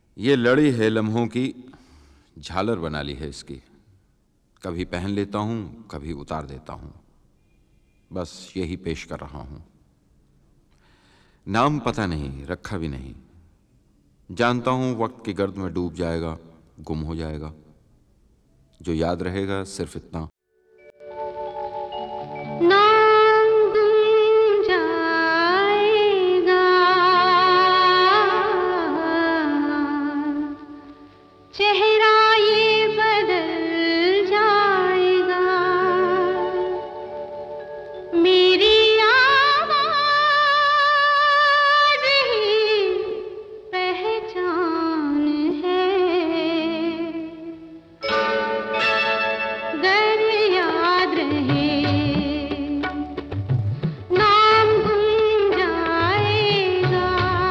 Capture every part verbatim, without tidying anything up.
ये लड़ी है लम्हों की, झालर बना ली है इसकी। कभी पहन लेता हूं, कभी उतार देता हूं, बस यही पेश कर रहा हूं। नाम पता नहीं, रखा भी नहीं। जानता हूं वक्त की गर्द में डूब जाएगा, गुम हो जाएगा। जो याद रहेगा सिर्फ इतना, नाम गुम जाएगा, चेहरा ये बदल जाएगा। मेरी आवाज़ ही पहचान है। गर याद रहे, नाम गुम जाएगा,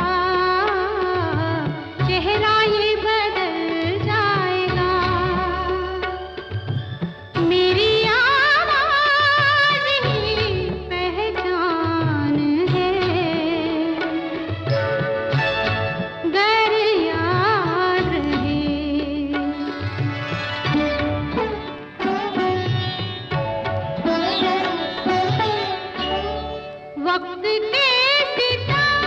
चेहरा ये बदल जाएगा। मेरी आवाज़ ही पहचान है। गर याद रहे, वक्त के सितम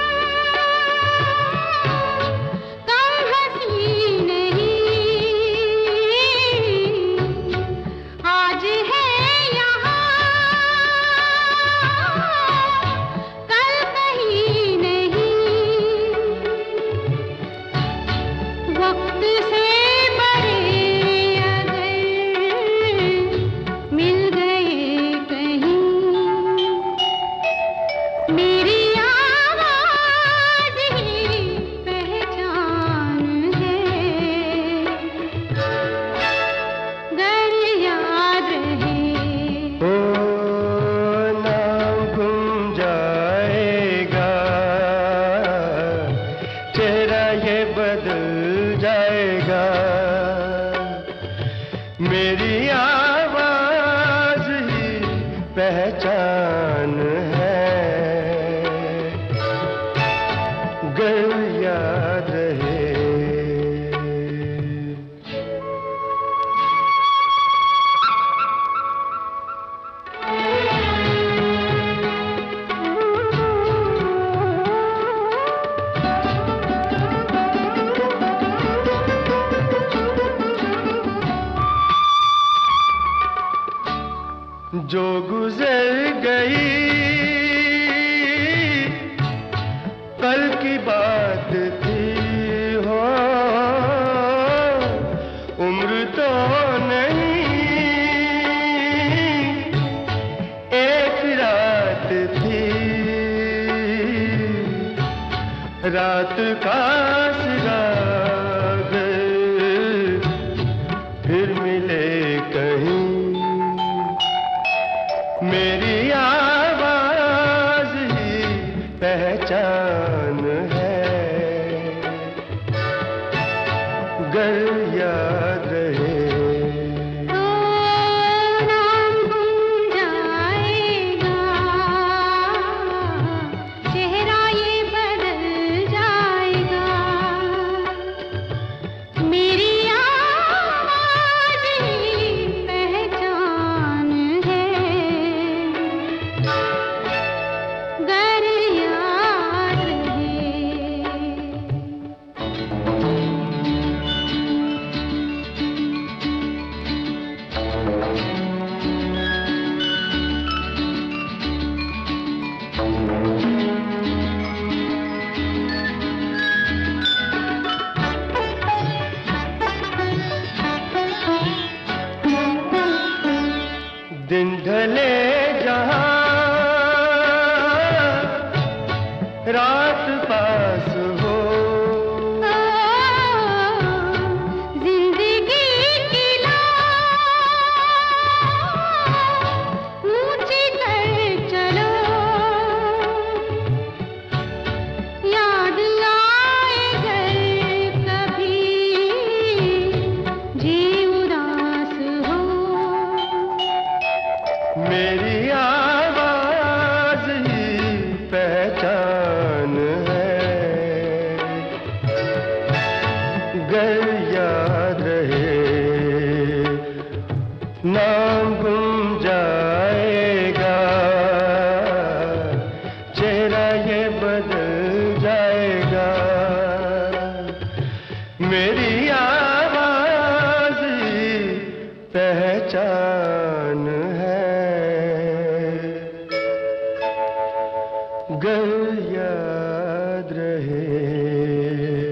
कम हंसी नहीं। आज है यहाँ, कल कहीं नहीं। वक्त से बड़े अगर मिल गए कहीं, मेरी आवाज़ ही पहचान है। गर याद रहे, ओ नाम गुम जाएगा, चेहरा ये बदल जाएगा। मेरी आवाज़ ही पहचान है। गर याद रहे, जो गुजर गई कल की बात थी हो, उम्र तो नहीं एक रात थी। रात का सिराग फिर मिले कहीं। मेरी आवाज़ ही पहचान है। गर याद रहे, तो नाम गुम जाएगा, चेहरा ये बदल जाएगा। मेरी आवाज़ ही पहचान है। गर याद रहे, गर याद रहे नाम गुम जाएगा, चेहरा ये बदल जाएगा, मेरी आवाज ही पहचान है, गर याद रहे।